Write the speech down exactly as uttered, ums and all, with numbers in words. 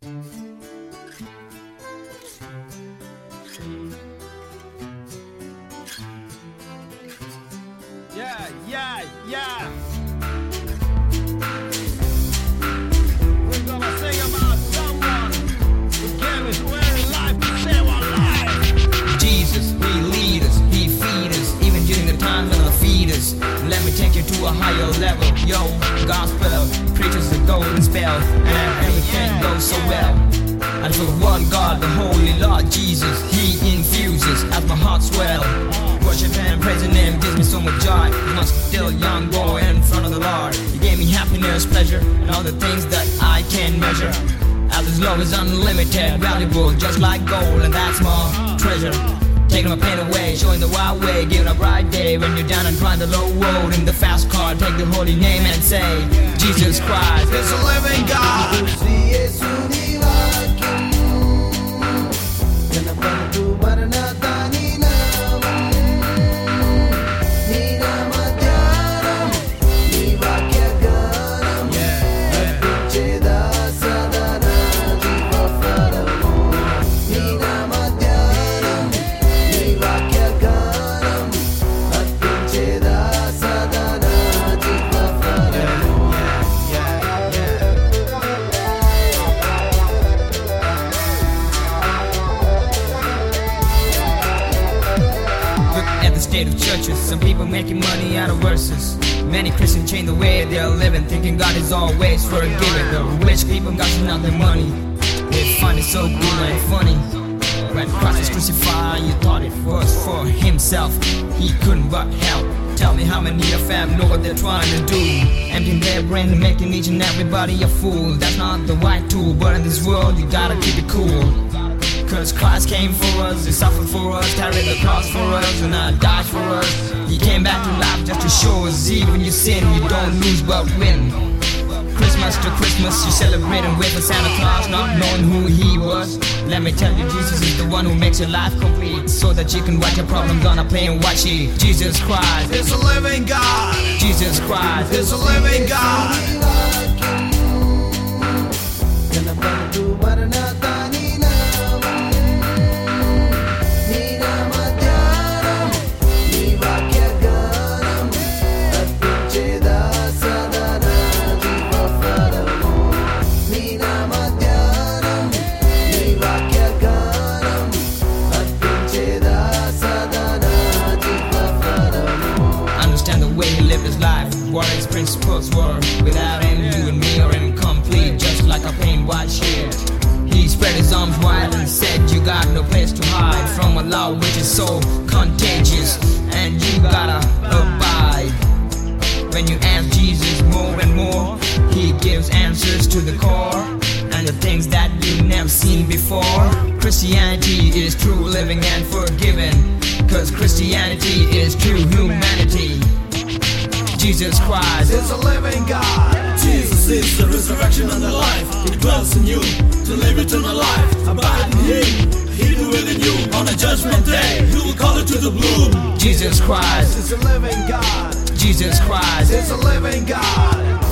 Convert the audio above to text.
Yeah, yeah, yeah. We're gonna sing about someone who gave his very life to save our life. Jesus, He lead us, He feed us, even during the times when I feed us. Let me take you to a higher level. Yo, gospel preaches the golden spell, and everything goes so well. And for one God, the Holy Lord Jesus, He infuses as my heart swell. Worship and praise His name gives me so much joy. I'm still young boy in front of the Lord. He gave me happiness, pleasure, and all the things that I can measure. As His love is unlimited, valuable, just like gold, and that's my treasure. Taking my pain away, showing the wild way, giving a bright day when you're down and climb the low road. In the fast car, take the holy name and say, Jesus Christ is a living God. State of churches, some people making money out of verses. Many Christians change the way they're living, thinking God is always forgiving. The rich people got nothing money, they find it so good and funny. When Christ was crucified, you thought it was for Himself, He couldn't but help. Tell me how many of them know what they're trying to do, emptying their brain and making each and everybody a fool. That's not the right tool, but in this world you gotta keep it cool. Cause Christ came for us, He suffered for us, carried the cross for us, and uh, died for us. He came back to life just to show us, even you sin, you don't lose but win. Christmas to Christmas, you celebrating with a Santa Claus, not knowing who he was. Let me tell you, Jesus is the one who makes your life complete, so that you can watch your problems on a plane, watch it. Jesus Christ is a living God. Jesus Christ is a living God. What his principles were, without him doing me or incomplete, just like a plain white sheet. He spread his arms wide and said, you got no place to hide from a law which is so contagious, and you gotta abide. When you ask Jesus more and more, He gives answers to the core, and the things that you've never seen before. Christianity is true living and forgiving, cause Christianity is true humanity. Jesus Christ is a living God. Jesus is the resurrection and the life. He dwells in you to live eternal life. Abide in Him, He will will in you. On a judgment day, He will call it to the bloom. Jesus Christ is a living God. Jesus Christ is a living God.